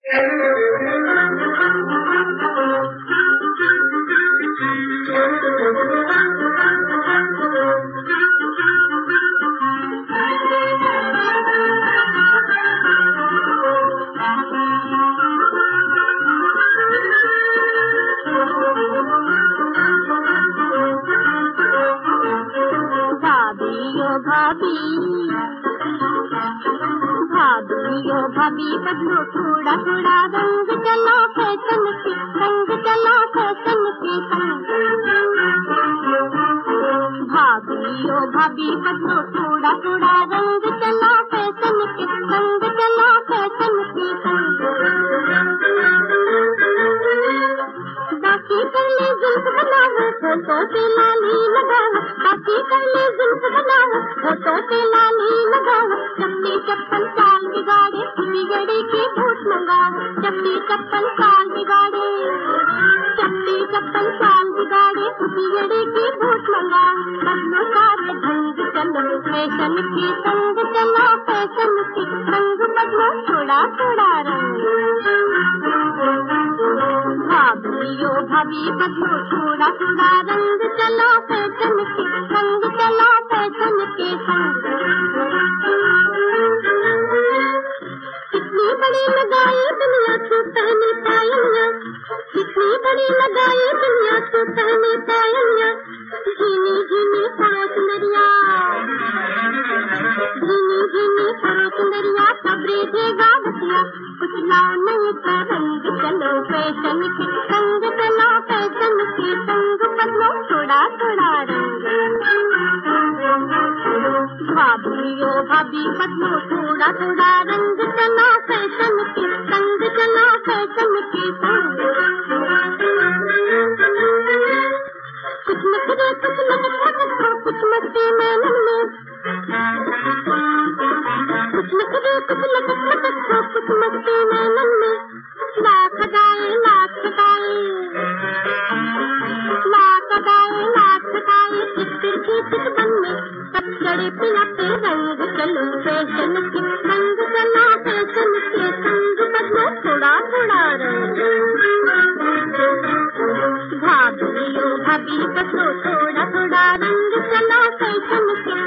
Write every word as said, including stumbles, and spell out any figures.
भाभी भाभी ओ भाभी बदलो थोड़ा थोड़ा रंग चला फैशन के रंग चला फैशन के संग। भाभी ओ भाभी बदलो थोड़ा थोड़ा रंग चला फैशन के रंग चला फैशन के संग। बाकी कर ले जुल्फ बनाओ फोटो पे लाली लगाओ, बाकी कर ले जुल्फ बनाओ फोटो पे लाली लगाओ। चप्पी चप्पल चाल बिगाड़े बिगड़े के भूत मंगाओ, चप्पी चप्पल चाल बिगाड़े चप्पी चप्पल चाल बिगाड़े बिगड़े के भूत मंगाओ। बदलो सारे ढंग चलो फैशन के संग चला फैशन के संग बदलो थोड़ा थोड़ा रंग। भाभी ओ भाभी बदलो थोड़ा थोड़ा रंग चला फैशन के संग चला फैशन के संग। कितनी बड़ी लगाई दुनिया को पहने पायलियाँ, कितनी बड़ी लगाई दुनिया को पहने पायलियाँ। झीनी झीनी पड़ो सुंदरिया, झीनी झीनी पड़ो सुंदरिया सबरे देगा बतिया। कुछ लाओ नहीं का रंग चलो फैशन के संग चलो फैशन के संग बदलो थोड़ा थोड़ा रंग। भाभी ओ भाभी बदलो थोड़ा थोड़ा रंग चला फैशन के संग चला फैशन के संग। कुछ नखरे कुछ नखरे कुछ मस्ती मैनन में, कुछ नखरे कुछ नखरे कुछ मस्ती मैनन में। लाख गाए लाख गाए लाख गाए लाख गाए एक तिरछी चितवन में। पतझड़े पिलाते रंग चलो फैशन के संग चला फैशन के संग बदलो थोड़ा थोड़ा रंग। भाभी ओ भाभी बदलो थोड़ा थोड़ा रंग चला फैशन के